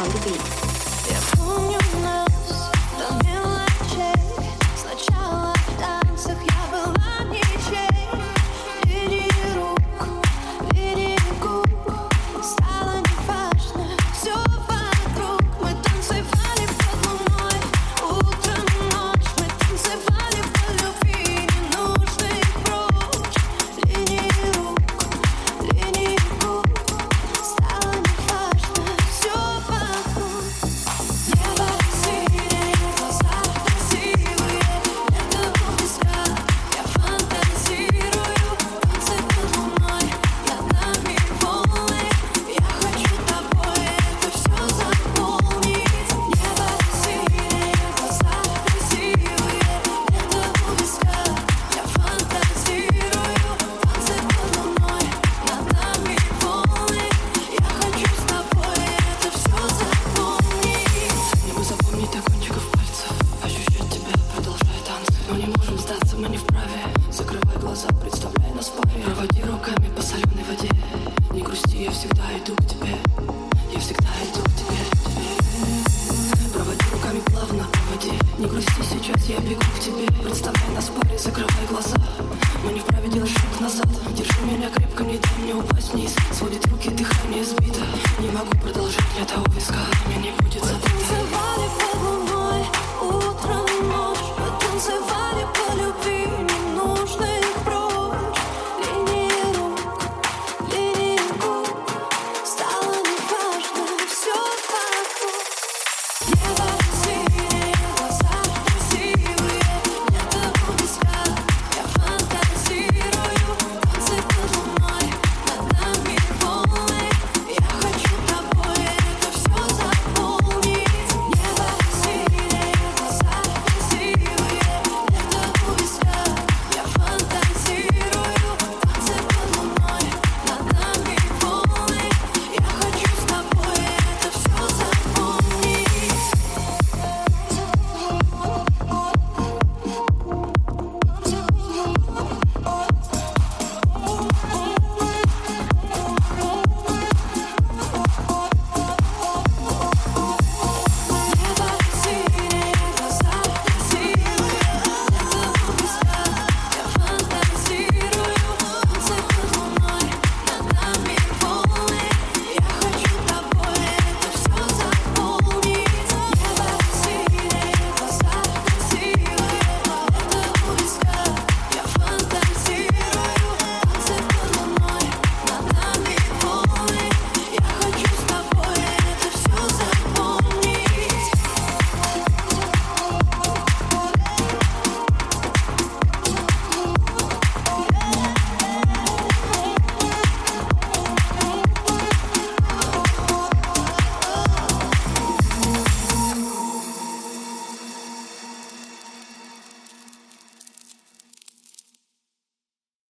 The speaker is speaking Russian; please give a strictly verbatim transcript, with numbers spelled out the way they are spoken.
Sound Beats. Я помню нас до мелочей. Сначала в танцах я была ничей. Линии рук, линии губ. Стало неважно, все вокруг. Мы танцевали под луной, утром и ночь. Мы танцевали по любви, ненужной прочь. Линии рук, линии губ. Стало неважно, все вокруг. Небо синее, глаза красивые. Это у виска, я фантазирую. Танцы под луной, над нами волны. Я хочу тобой это все заполнить. Небо синее, глаза красивые. Это у виска, я фантазирую. Танцы под луной, над нами волны. Я хочу с тобой это все заполнить. Не бы запомнить до кончиков пальцев, ощущать тебя, продолжая танцы. Мы не можем сдаться, мы не вправе. Закрывай глаза, представляй нас в паре. Проводи руками по соленой воде. Не грусти, я всегда иду к тебе. Я всегда иду к тебе. Проводи руками плавно по воде. Не грусти, сейчас я бегу к тебе. Представляй нас в паре, закрывай глаза. Мы не вправе делать шаг назад. Держи меня крепко, не дай мне упасть вниз. Сводит руки, дыхание сбито. Не могу продолжать, нет у виска.